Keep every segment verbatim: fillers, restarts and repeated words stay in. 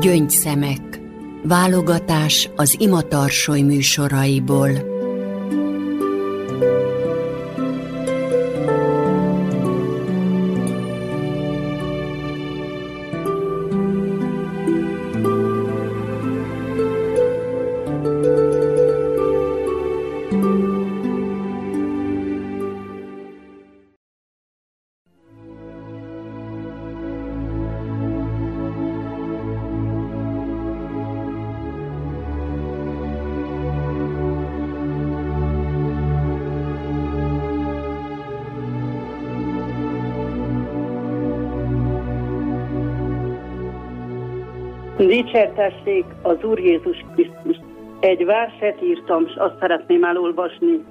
Gyöngyszemek. Válogatás az Ima Tarsoly műsoraiból. Dicsértessék az Úr Jézus Krisztus. Egy verset írtam, és azt szeretném elolvasni.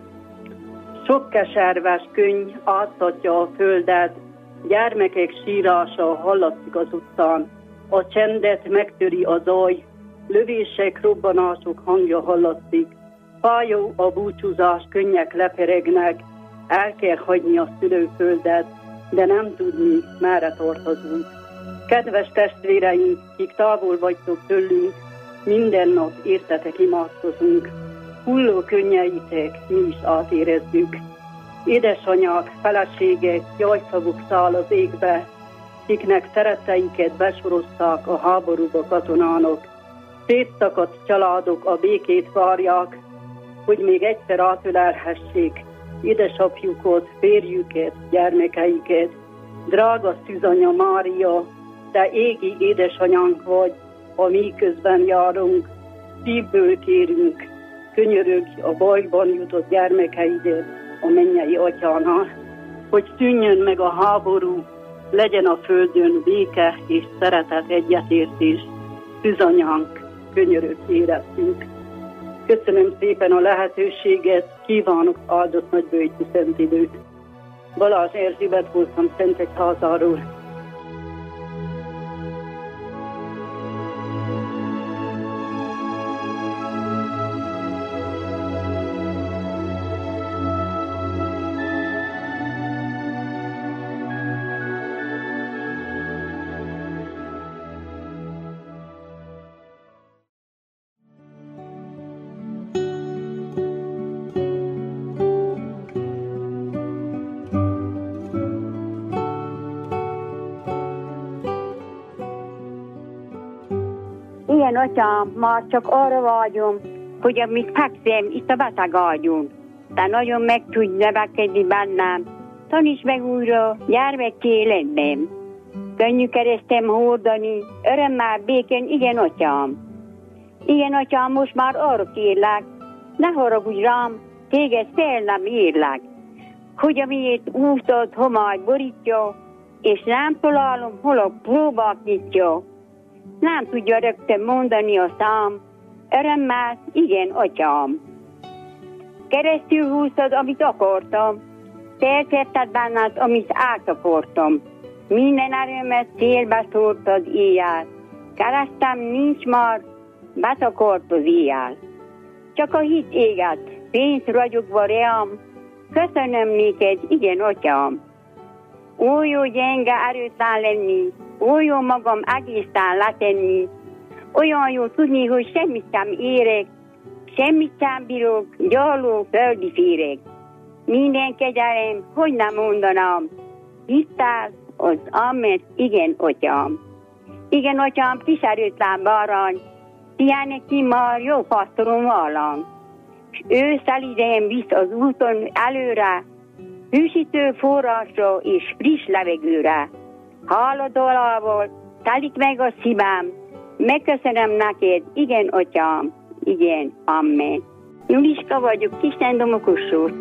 Sok keserves könny áttatja a földet, gyermekek sírása hallatszik az utcán. A csendet megtöri a zaj, lövések, robbanások hangja hallatszik. Fájó a búcsúzás, könnyek leperegnek, el kell hagyni a szülőföldet, de nem tudni, merre tart az út. Kedves testvéreink, kik távol vagytok tőlünk, minden nap értetek imádkozunk. Hulló könnyeitek, mi is átérezzük. Édesanyák, feleségek, jajszavuk száll az égbe, kiknek szeretteiket besorozták a háborúba katonának. Szétszakadt családok a békét várják, hogy még egyszer átölelhessék édesapjukat, férjüket, gyermekeiket. Drága szűzanya Mária, te égi édesanyánk vagy, ha mi közben járunk, szívből kérünk, könyörögj a bajban jutott gyermekeidet a mennyei atyánál, hogy szűnjön meg a háború, legyen a földön béke és szeretet, egyetértés. Szűzanyánk, könyörögj érezzünk. Köszönöm szépen a lehetőséget, kívánok áldott nagybőjtű szent időt. Balázs Erzsébet voltam Szentegyházáról. Igen, atyám, már csak arra vágyom, hogy amíg fekszem itt a beteg ágyon, de nagyon meg tudj növekedni bennem. Taníts meg újra gyermekké életben. Könnyű keresztem hordani, örömmel, békén, igen, atyám. Igen, atyám, most már arra kérlek, ne haragudj rám, téged fel nem érlek, hogy amiért útod homály borítja, és nem találom, hol a próbák nyitja. Nem tudja rögtön mondani a szám, örömmel, igen, atyám. Keresztül húztad, amit akartam, feltetted benned, amit átakortam. Minden erőmet célba szórtad éjjel, keresztem nincs már, betakart az éjjel. Csak a hit éget, pénz ragyogva reám, köszönöm néked, igen, atyám. Ó, jó gyenge erőtlen lenni, ó, jó magam egészen letenni, olyan jó tudni, hogy semmit sem érek, semmit sem bírok, gyarló földi féreg. Minden kegyelem, hogy nem mondanám, hisztál az amet, igen, atyám. Igen, atyám, kis erőtlen bárány, ilyen neki már jó pastorom vallan. S ő szelíden visz az úton előre, hűsítő forrásra és friss levegőre. Háladalával telik meg a szívem, megköszönöm neked, igen, atyám, igen, amen. Juliska vagyok, Kiszendomokosról.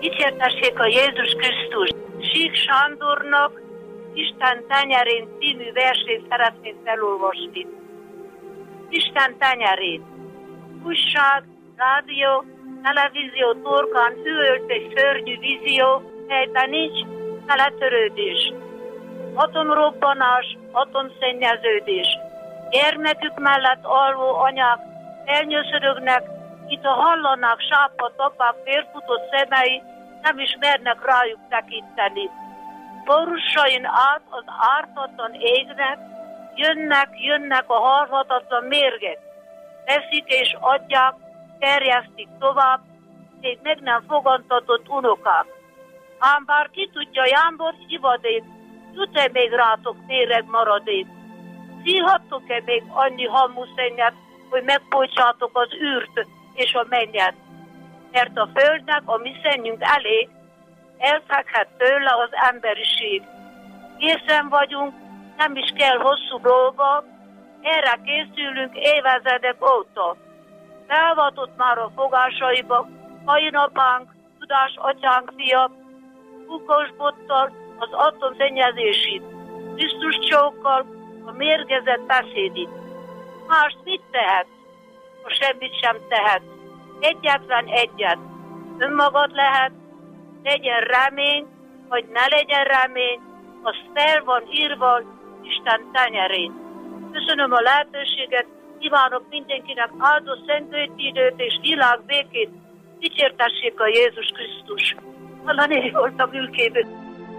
Dicsértessék a Jézus Krisztus! Sík Sándornak Isten tenyerén című versét szeretném felolvasni. Isten tenyerén. Újság, rádió, televízió torkán hűlt egy szörnyű vízió, helyben nincs teletörődés. Atomrobbanás, atomszennyeződés. Gyermekük mellett alvó anyák elnyöszörögnek, itt a hallanák sápat apák félfutott szemei, nem is mernek rájuk tekinteni. Borussain át az ártatlan égnek, jönnek, jönnek a halhatatlan mérgek. Teszik és adják, terjesztik tovább, még meg nem fogantatott unokák. Ám bár ki tudja, jámbor ivadék, jut-e még rátok méreg maradék? Szívhattok-e még annyi hamuszennyet, hogy megbocssátok az űrt és a mennyet? Mert a földnek a mi szennyünk elég, elfekhet tőle az emberiség. Készen vagyunk, nem is kell hosszú dolga, erre készülünk évezredek óta. Felvatott már a fogásaiba, Kain apánk, Tudás atyánk fia, kukosbottal az atomszennyezését, Krisztus csókkal a mérgezett beszédét. Mást mit tehet? Ha semmit sem tehet. Egyetlen egyet. Önmagad lehet, legyen remény, vagy ne legyen remény, az fel van írva Isten tenyerén. Köszönöm a lehetőséget, kívánok mindenkinek áldott szentőt időt és világ békét, dicsértessék a Jézus Krisztus. Hallani voltam ülkében.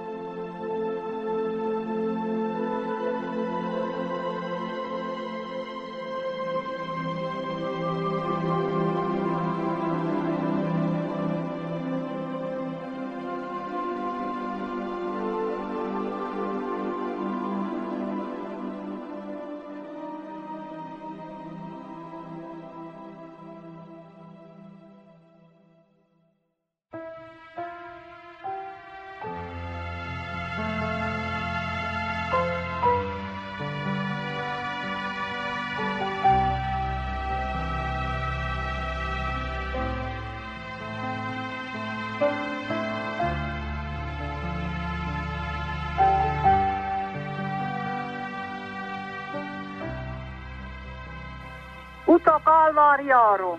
Utak Kalváriáról.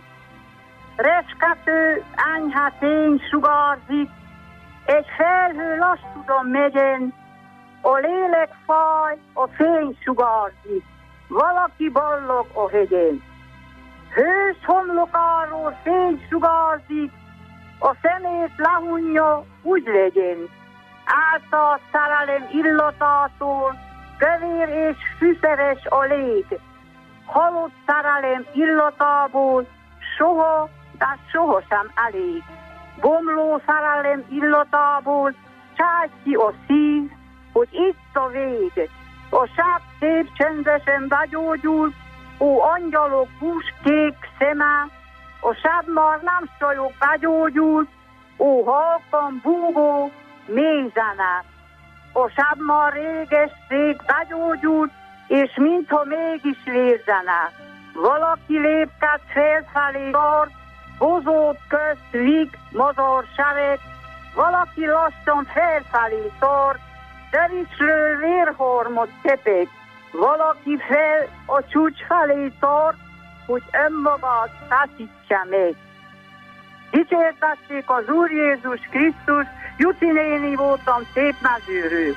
Reskető, enyhe fény sugárzik, egy felhő lassúdan megyen, a lélek fáj, a fény sugárzik, valaki ballog a hegyen. Hős homlokáról fény sugárzik, a szemét lehunja, úgy legyen. Által a szerelem illatától, kövér és fűszeres a lég. Halott szerelem illatából soha, de sohasem elég. Bomló szerelem illatából cságy ki a szív, hogy itt a vég. A sáp szép csendesen begyógyul, ó angyalok húskék szeme, a sáp már nem sajog begyógyul, ó halkan búgó mély zene. A sáp már réges-rég begyógyult, és mintha mégis vérzene. Valaki lépked felfelé tart, bozót közt vig, mazar sereg, valaki lassan felfelé tart, tevislő vérharmot tepeg, valaki fel a csúcs felé tart, hogy önmagát taszítsa meg. Dicsértessék az Úr Jézus Krisztus, Juci néni voltam Szépmezőről.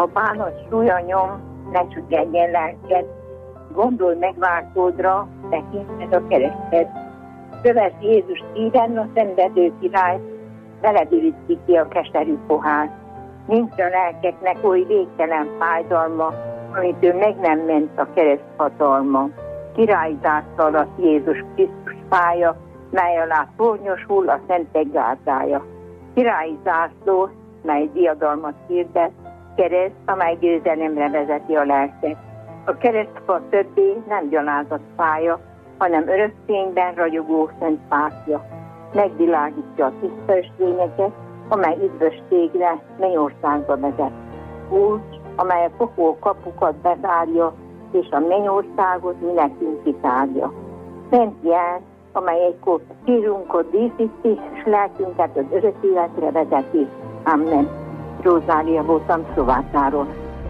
Ha bánat súlya nyom, ne csüggedjen lelked, gondolj megváltódra, tekinted a kereszted. Kövess Jézus szíven a szenvedő király, veled üríti ki a keserű pohár. Nincs a lelkeknek oly végtelen fájdalma, amit ő meg nem ment a kereszt hatalma. Királyzásztal alatt Jézus Krisztus fája, mely alá tornyosul a szentek gárdája. Királyi zászló, mely diadalmat hirdet, kereszt, amely győzelemre vezeti a lelket. A keresztfa többé nem gyalázat fája, hanem örökfényben ragyogó szent pártja. Megvilágítja a tiszta ösvényeket, amely üdvösségre, mennyországba vezet. Úgy, amely a pokol kapukat bezárja, és a mennyországot mi nekünk kitárja. Szent jel, amely egykor szívunkat díszíti, és lelkünket az örök életre vezeti. Amen. Rozália voltam Szovátáról.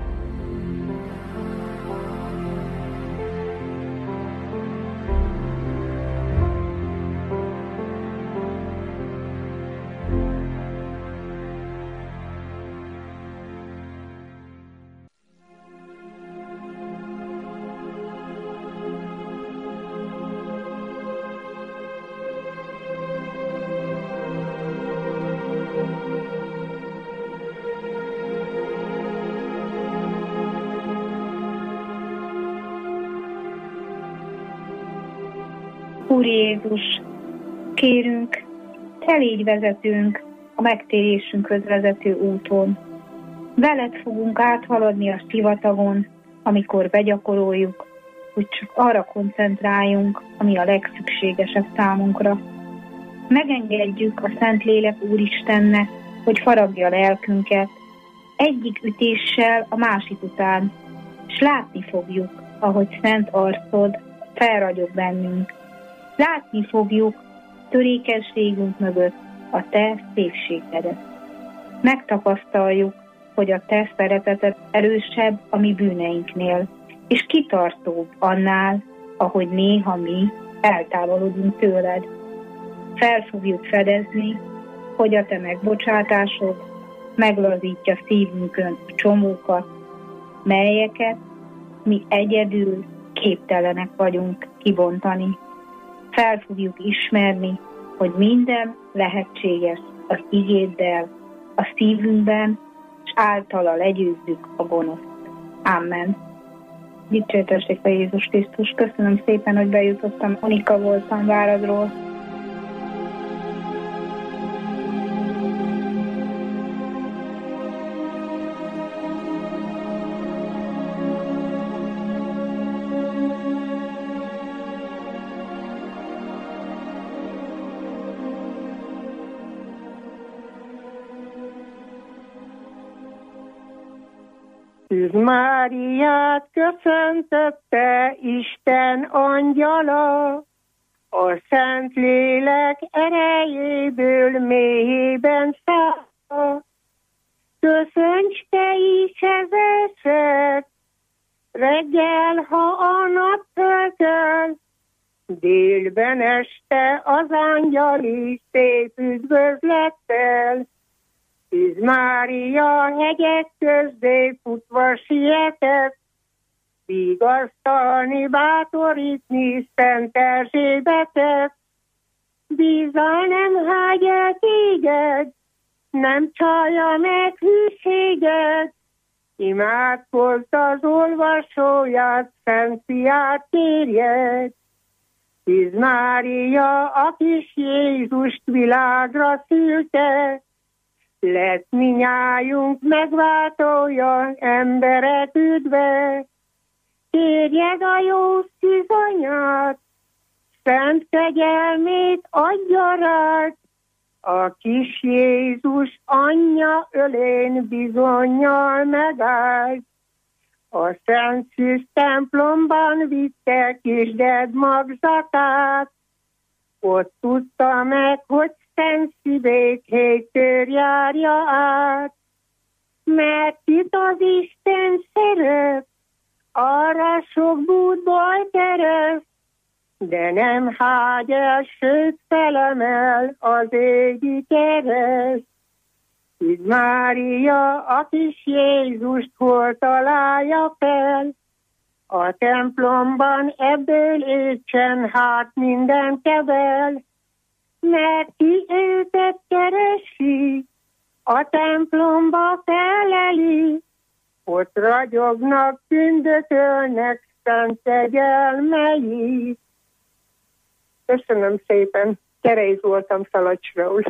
Úr Jézus, kérünk, te légy vezetőnk a megtérésünkhöz vezető úton. Veled fogunk áthaladni a sivatagon, amikor begyakoroljuk, hogy csak arra koncentráljunk, ami a legszükségesebb számunkra. Megengedjük a Szentlélek Úristennek, hogy faragja a lelkünket, egyik ütéssel a másik után, s látni fogjuk, ahogy szent arcod felragyog bennünk. Látni fogjuk törékenységünk mögött a te szépségedet. Megtapasztaljuk, hogy a te szereteted erősebb a mi bűneinknél, és kitartóbb annál, ahogy néha mi eltávolodunk tőled. Fel fogjuk fedezni, hogy a te megbocsátásod meglazítja szívünkön a csomókat, melyeket mi egyedül képtelenek vagyunk kibontani. Fel fogjuk ismerni, hogy minden lehetséges az igéddel, a szívünkben, és általa legyőzzük a gonoszt. Amen. Dicsőítessék a Jézus Krisztus. Köszönöm szépen, hogy bejutottam. Monika voltam Váradról. Szűz Máriát köszöntötte Isten angyala, a Szentlélek erejéből mélyében száll. Köszönts te is ezeket, reggel, ha a nap fölkel, délben este az angyali szép üdvözlettel. Szűz Mária hegyek közdé futva sietett, vigasztalni, bátorítni Szent Erzsébetet. Bízzal nem hágy el téged, nem csalja meg hűséged, imádkozz az olvasóját, Szent Fiát kérjed. Szűz Mária, a kis Jézust világra szülte, lett minnyájunk megváltója, emberek üdve. Kérjed a jó szűz anyát, szent kegyelmét adja rád, a kis Jézus anyja ölén bizonnyal megállt. A Szent Szűz templomban vitte kisded magzatát, ott tudta meg, hogy Szent szívét hétkör járja át. Mert itt az Isten szeret, arra sok bútból kereszt, de nem hágy el, sőt felemel az égi kereszt. Szűz Mária, a kis Jézust hol találja fel? A templomban ebből étsen hát minden kebel, mert ki őket keresi, a templomba feleli, ott ragyognak, tündökölnek, szent kegyelmei. Köszönöm szépen, Kerei voltam Szalacsról.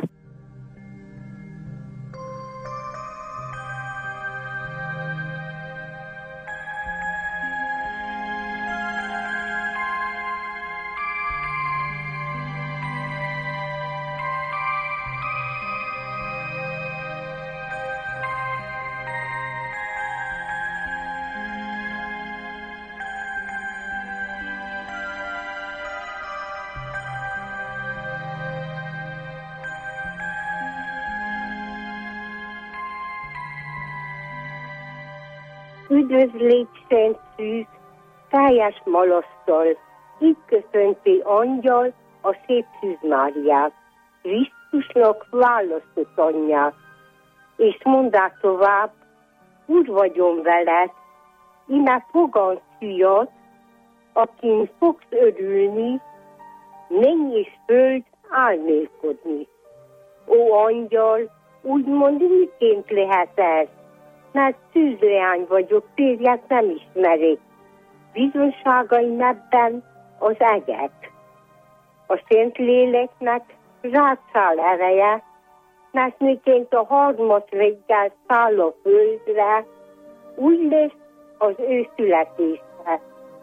Üdvözlégy, szent szűz, tájás malasztal, így köszönti angyal a szép Szűz Máriát, Krisztusnak választott anyját. És mondták tovább, úgy vagyom veled, íme fogan szűjat, akin fogsz örülni, menj és föld álmélkodni. Ó angyal, úgymond miként lehet ez? Mert szűzleány vagyok, férjet nem ismerik. Bizonságaim ebben az eget. A Szent Léleknek rád száll ereje, mert miként a harmat reggel száll a földre, úgy lesz az ő születése.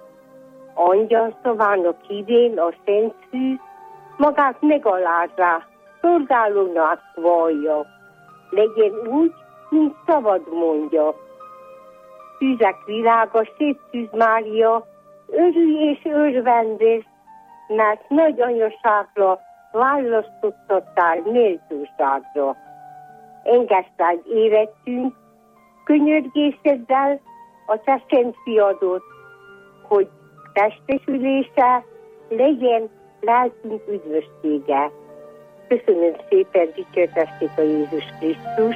Angyal szavának hívén a Szent Szűz magát megalázza, szolgálónak vallja. Legyen úgy, mint szabad mondja. Szűzek világa, szép Szűz Mária, örülj és örvendés, mert nagy anyaságra választottál méltóságra. Engesztád érettünk, könyörgéseddel a te szent fiadot, hogy testesülése legyen lelkünk üdvössége. Köszönöm szépen, dicsértessék a Jézus Krisztus.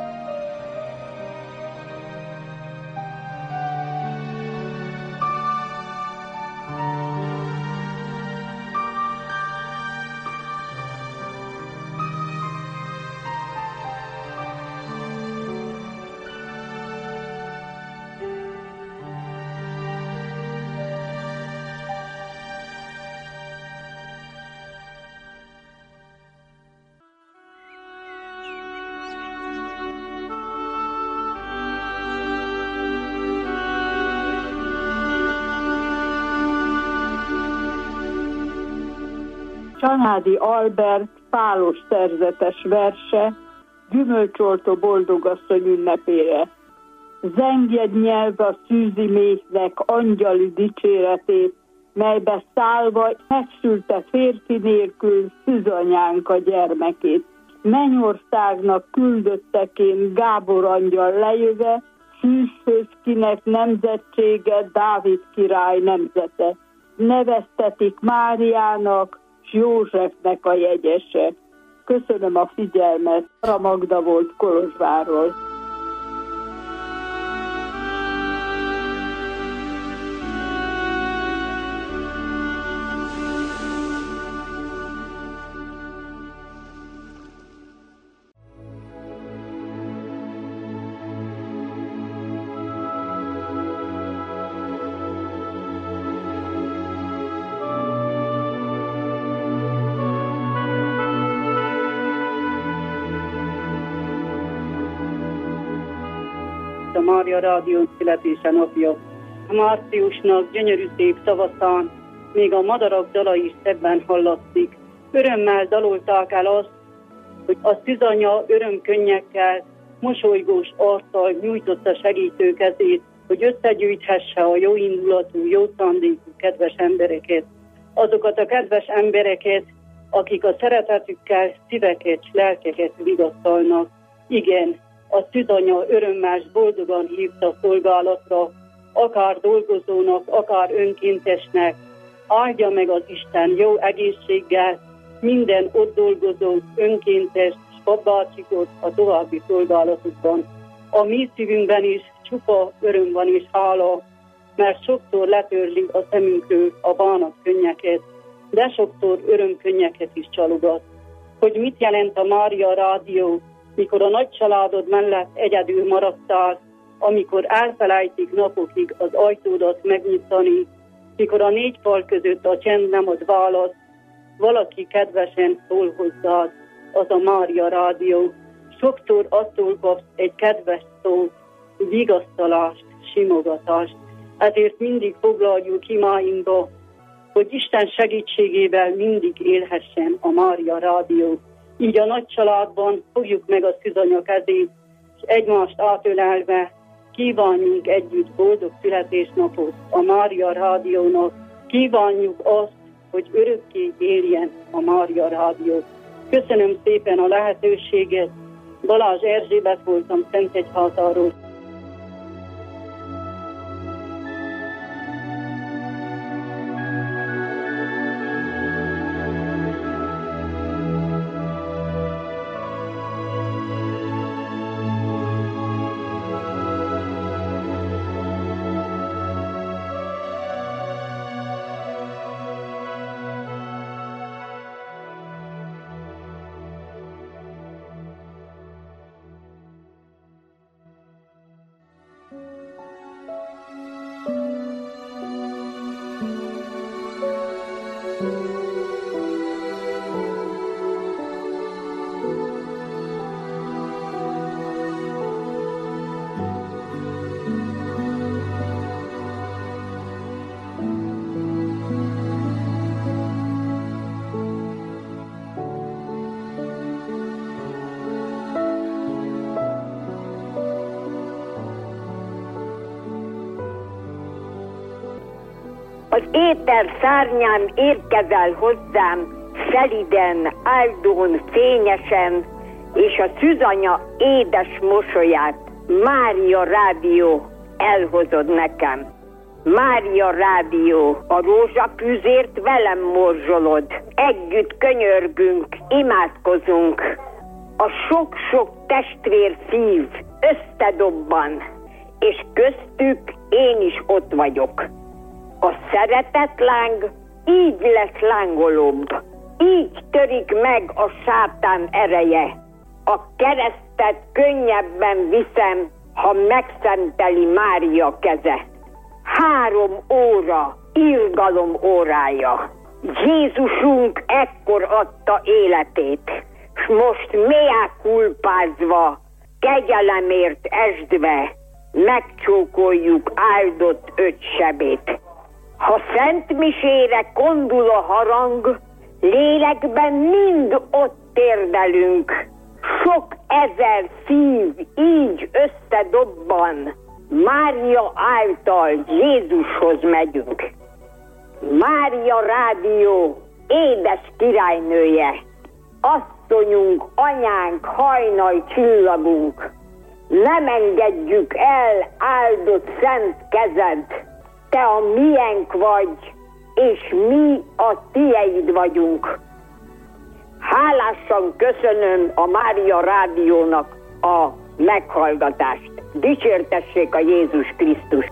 Csanádi Albert pálos szerzetes verse Gyümölcsoltó boldogasszony ünnepére. Zengjed nyelv a szűzi méhnek angyali dicséretét, melybe szállva megszülte férfi nélkül szűzanyánk a gyermekét. Mennyországnak küldötteként Gábor angyal lejöve, szűzhöz kinek nemzetsége Dávid király nemzete. Neveztetik Máriának, s Józsefnek a jegyese. Köszönöm a figyelmet. Ara Magda volt Kolozsvárról. A Mária Rádió születése napja. A márciusnak gyönyörű szép tavaszán még a madarak dala is szebben hallatszik. Örömmel dalolták el azt, hogy a szűzanya örömkönnyekkel, mosolygós arccal nyújtotta segítő kezét, hogy összegyűjthesse a jóindulatú, jó szándékú kedves embereket. Azokat a kedves embereket, akik a szeretetükkel szíveket, lelkeket vigasztalnak. Igen, a szűzanya örömmel boldogan hívta szolgálatra, akár dolgozónak, akár önkéntesnek. Áldja meg az Isten jó egészséggel minden ott dolgozó önkéntes, papbácsikot a további szolgálatukban. A mi szívünkben is csupa öröm van és hála, mert sokszor letörli a szemünkről a bánat könnyeket, de sokszor örömkönnyeket is csalogat. Hogy mit jelent a Mária Rádió, mikor a nagy családod mellett egyedül maradtál, amikor elfelejtik napokig az ajtódat megnyitani, mikor a négy fal között a csend nem ad választ, valaki kedvesen szól hozzád, az a Mária Rádió. Sokszor attól kapsz egy kedves szót, vigasztalást, simogatást. Ezért mindig foglaljuk imáinkba, hogy Isten segítségével mindig élhessen a Mária Rádió. Így a nagy családban fogjuk meg a szűzanya kezét, és egymást átölelve kívánjunk együtt boldog születésnapot a Mária Rádiónak. Kívánjuk azt, hogy örökké éljen a Mária Rádió. Köszönöm szépen a lehetőséget. Balázs Erzsébet voltam Szentegyházáról. Az éter szárnyán érkezel hozzám, szeliden, áldón, fényesen, és a szűzanya édes mosolyát, Mária Rádió, elhozod nekem. Mária Rádió, a rózsapűzért velem morzsolod, együtt könyörgünk, imádkozunk. A sok-sok testvér szív összedobban, és köztük én is ott vagyok. A szeretetláng így lesz lángolóbb, így törik meg a sátán ereje. A keresztet könnyebben viszem, ha megszenteli Mária keze. Három óra, irgalom órája. Jézusunk ekkor adta életét, s most mea culpázva, kegyelemért esdve, megcsókoljuk áldott öt sebét. Ha szent misére kondul a harang, lélekben mind ott térdelünk. Sok ezer szív így összedobban, Mária által Jézushoz megyünk. Mária Rádió, édes királynője, asszonyunk, anyánk, hajnal csillagunk, nem engedjük el áldott szent kezed, te a miénk vagy, és mi a tieid vagyunk. Hálásan köszönöm a Mária Rádiónak a meghallgatást. Dicsértessék a Jézus Krisztus!